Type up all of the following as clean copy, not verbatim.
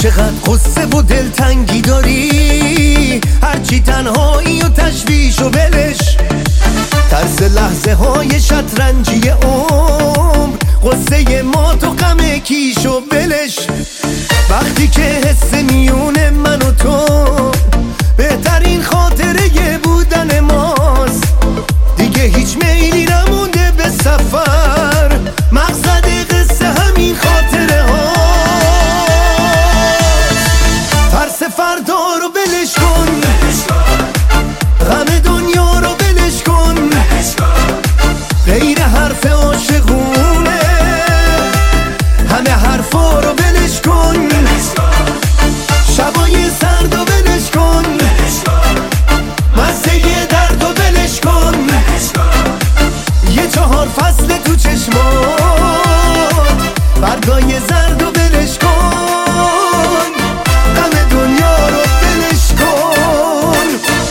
چقدر قصه و دلتنگی داری، هرچی تنهایی و تشویش و ولش، ترس لحظه های شطرنجی عمر، قصه ما تو غم کیش و ولش. وقتی که حس میونه من و تو بهترین خاطره بودن ماست، دیگه هیچ میلی نمونده به سفر، مقصد قصه همین خاطره ها. ترس فردا رو ولش کن، غم دنیا رو ولش کن، غیر حرف عاشقونه همه حرفا رو ولش کن، شبای سرد رو ولش کن، مزه درد رو ولش کن، یه 4 فصل تو چشمات، برگای زرد رو ولش کن، غم دنیا رو ولش کن.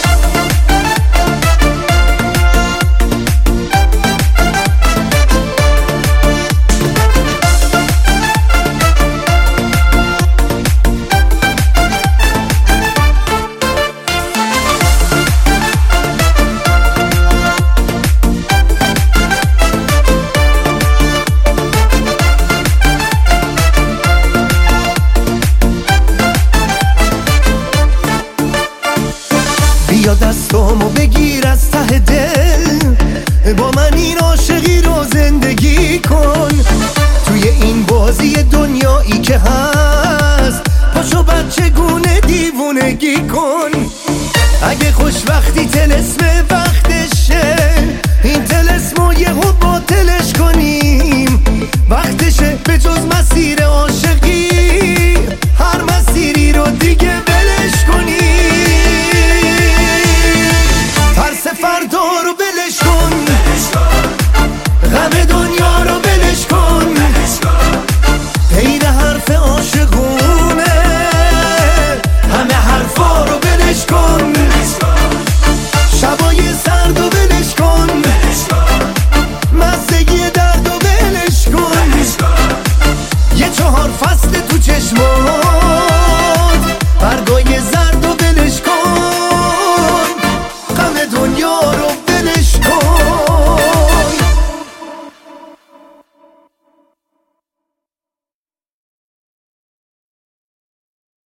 بیا دستامو بگیر از ته دل، با من این عاشقی رو زندگی کن، توی این بازی دنیایی که هست